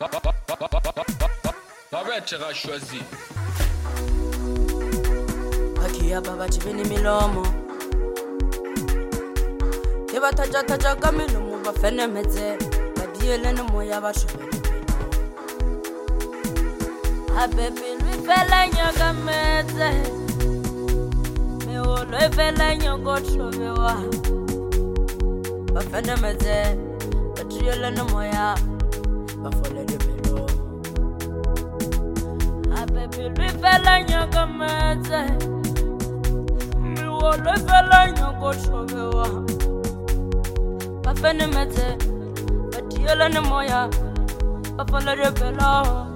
Babette a choisi. Akia baba chibini milomo. Keba taja kamilumu bafene meze. Kadiele no moya bashubeni. Abebi lwifela nyoga meze. Mewo lwifela nyogo chobewa. Bafene meze. Kadiele no moya bafole de melo. Abebi lwifela nyoga meze. Mewo lwifela nyogo chobewa. Bafene meze. Kadiele no moya bafole de melo.